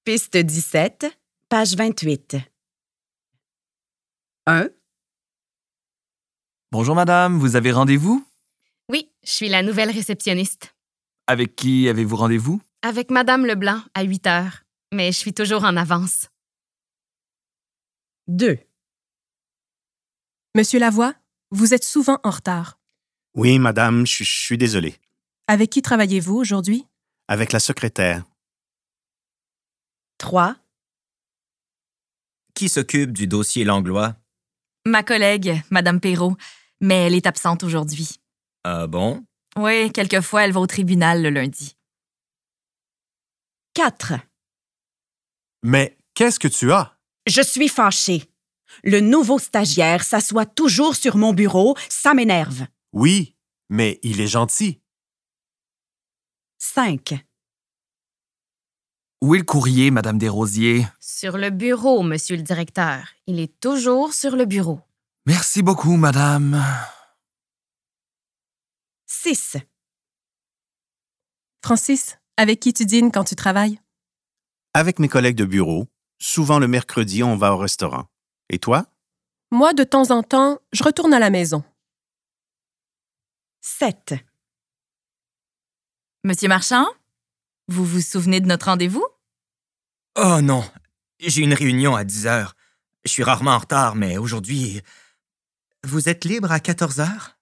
Piste 17, page 28. 1. Bonjour madame, vous avez rendez-vous? Oui, je suis la nouvelle réceptionniste. Avec qui avez-vous rendez-vous? Avec Madame Leblanc à 8 heures, mais je suis toujours en avance. 2. Monsieur Lavoie, vous êtes souvent en retard. Oui, madame, je suis désolé. Avec qui travaillez-vous aujourd'hui? Avec la secrétaire. 3. Qui s'occupe du dossier Langlois? Ma collègue, Madame Perrault, mais elle est absente aujourd'hui. Ah bon? Oui, quelquefois, elle va au tribunal le lundi. 4. Mais qu'est-ce que tu as? Je suis fâchée. Le nouveau stagiaire s'assoit toujours sur mon bureau, ça m'énerve. Oui, mais il est gentil. 5. Où est le courrier, madame Desrosiers? Sur le bureau, monsieur le directeur. Il est toujours sur le bureau. Merci beaucoup, madame. 6. Francis, avec qui tu dînes quand tu travailles? Avec mes collègues de bureau, souvent le mercredi, on va au restaurant. Et toi? Moi, de temps en temps, je retourne à la maison. 7. Monsieur Marchand, vous vous souvenez de notre rendez-vous? Oh non, j'ai une réunion à 10 heures. Je suis rarement en retard, mais aujourd'hui... Vous êtes libre à 14 heures?